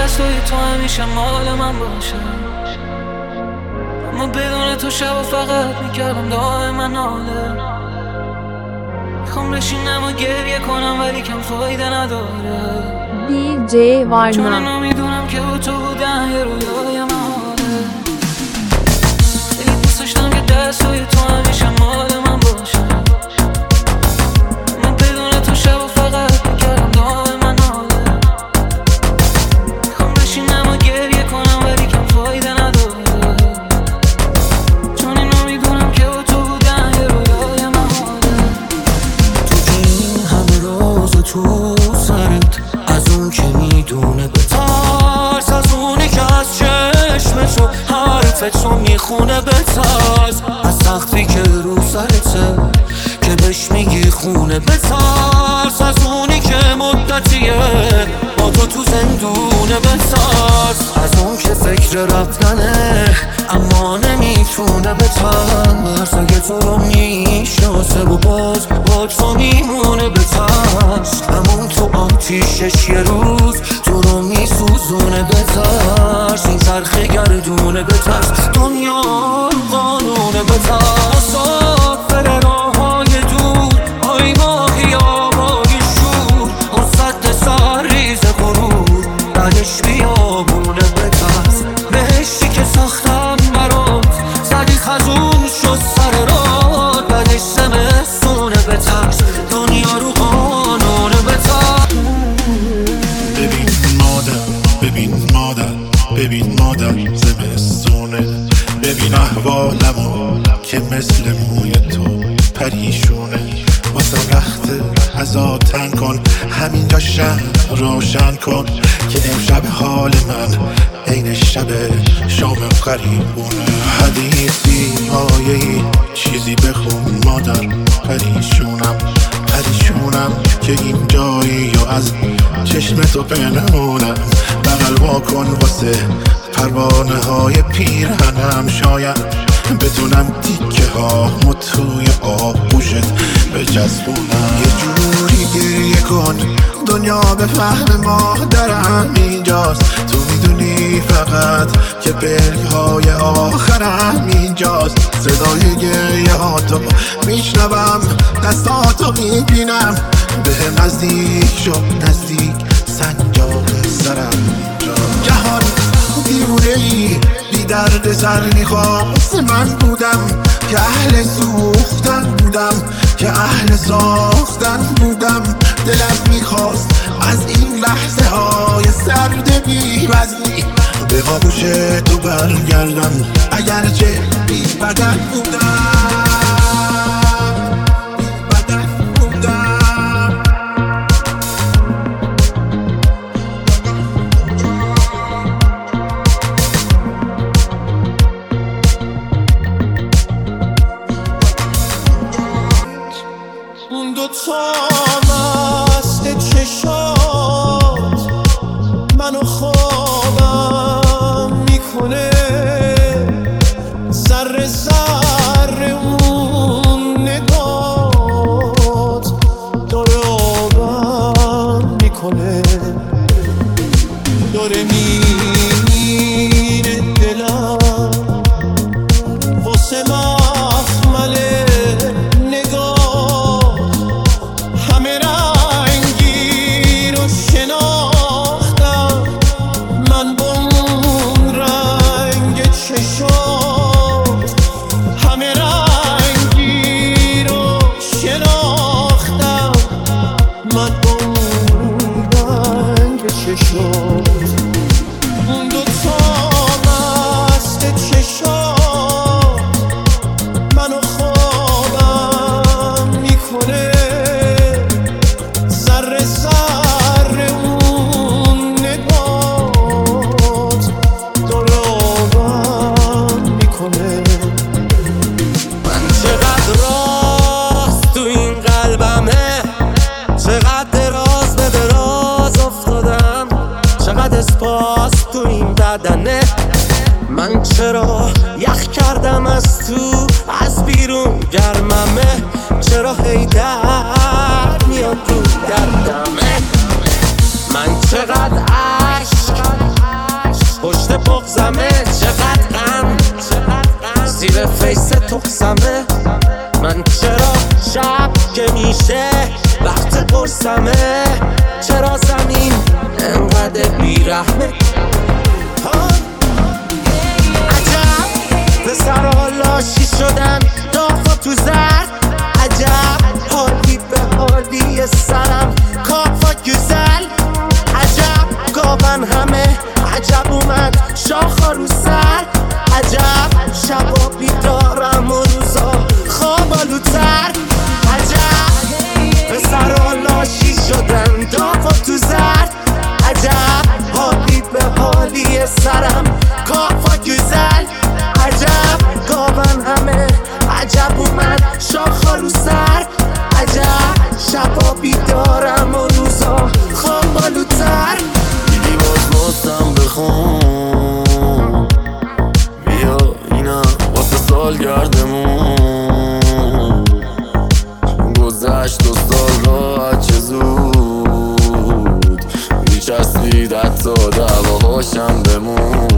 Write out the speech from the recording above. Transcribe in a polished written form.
دستای تو همیشه مال من باشه، اما بدون تو شب و فقط میکردم دائما ناله. میخوام بشینم و گریه کنم ولی کم فایده نداره. DJ Varna. چون اینو میدونم که با تو بودن یه رویای محاله. خیلی دوست داشتم که دستای تو همیشه مال من باشه، اما بدون تو شب و فقط میکردم دائما ناله. میخوام بشینم و گریه کنم ولی کم فایده نداره. چون اینو میدونم که با تو بودن یه رویای محاله. تو که این همه راز تو سرت، از اون که میدونه بترس، از اونی که از چشم تو حرفت رو میخونه بترس، از سختی که رو سرته که بهش میگی خونه بترس، از اونی که مدتیه با تو زندونه بترس، از اون که فکر رفتنه اما نمیتونه بترس، اگه تو رو میشناسه و باز با تو میمونه بترس، همون تو آتیشش یه روز تو رو میسوزونه بترس، این چرخه گردونه بترس، دنیا قانونه بترس، آفر راههای دور های ماهی آبای شور، اون سد سرریز غرور بعدش بیابونه بترس، بهشتی که ساختم برات زدی خزون شد سر رات، بعدش زمستونه بترس، دنیا رو قانونه بترس. ببین مادر زمستونه، ببین احوالمو که مثل موی تو پریشونه، واسه وقت عزا تنگ کن، همینجا شهر روشن کن که امشب حال من عین شب شام غریبونه، حدیثی آیه‌ای چیزی بخون مادر، پریشونم که این جایی و از چشم تو پنهونم، بغل واکن واسه پروانه های پیرهنم، شاید بتونم تیکه ها توی آغوشت بچسبونم، یه جوری گریه کن دنیا به فهم مادرم اینجاست، تو میدونی فقط که برگ های آخرم اینجاست، صدای گریه ها تو میشنوم، دستاتو میبینم، به نزدیک شد نزدیک سنجاق سرم اینجا، جهان دیوونه ای بی درد سر میخواست من بودم که اهل سوختن بودم، که اهل ساختن بودم، دلم میخواست از این لحظه های سرد بی وزنی به آغوش تو برگردم، اگرچه بی بدن بودم. اون دوتا مست چشات منو خوابم میکنه، ذره ذره اون نگات داره آبم میکنه، داره میره دلم واسه مخمله نگاه، همه رنگی رو شناختم من با اون رنگ چشات، همه رنگی رو شناختم من با اون رنگ چشات، اون دوتا مست چشات منو خوابم میکنه، ذره ذره اون نگات داره آبم میکنه، من چقدر راست تو این قلبمه، چقدر دراز به دراز افتادم، چقدر اسپاس تو این بدنه، من چرا یخ کردم از تو، از بیرون گرممه، چرا هی درد میاد رو گردمه، من چقدر عشق تخسمه. من چرا شب که میشه وقت قرصمه، چرا زمین انقدر بیرحمه. عجب پسرها لاشی شدن داغ تو زرد، عجب حالی به حالی سرم کافا گزل، عجب گاون همه، عجب اومد شاخا رو سر، عجب شبا بیدارم و روزا خوابالوتر. عجب پسرها لاشی شدن داغ تو زرد، عجب حالی به حالی سرم کافا گزل، عجب گاون همه، عجب اومد شاخا رو سر، عجب شبا بیدارم و روزا خوابالوتر. دیدی باز واسم بخون، بیا اینا واسه سالگردمون، گذشت 2 سال راحت چه زود، میچسبید حتی دعواهاشم بمون.